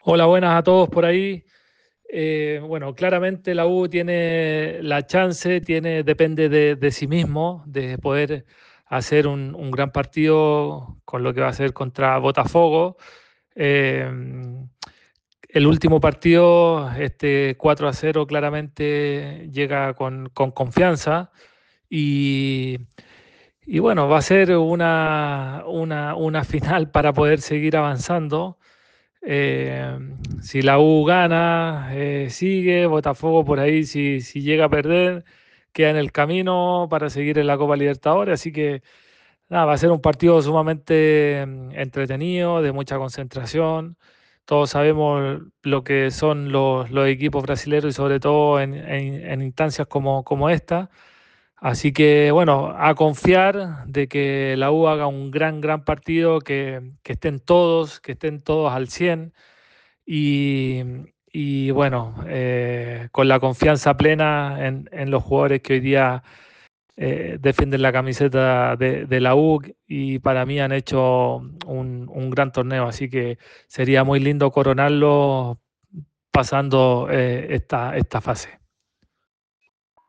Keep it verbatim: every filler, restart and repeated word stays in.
Hola, buenas a todos por ahí. Eh, bueno, claramente la U tiene la chance, tiene, depende de, de sí mismo, de poder hacer un, un gran partido con lo que va a ser contra Botafogo. Eh, el último partido, este cuatro a cero, claramente llega con, con confianza y, y bueno, va a ser una, una, una final para poder seguir avanzando. Eh, si la U gana, eh, sigue, Botafogo por ahí, si, si llega a perder, queda en el camino para seguir en la Copa Libertadores. Así que nada, va a ser un partido sumamente mm, entretenido, de mucha concentración. Todos sabemos lo que son los, los equipos brasileños y sobre todo en, en- en instancias como, como esta. Así que bueno, a confiar de que la U haga un gran, gran partido, que, que estén todos, que estén todos al cien y, y bueno, eh, con la confianza plena en, en los jugadores que hoy día eh, defienden la camiseta de, de la U y para mí han hecho un, un gran torneo, así que sería muy lindo coronarlo pasando eh, esta, esta fase.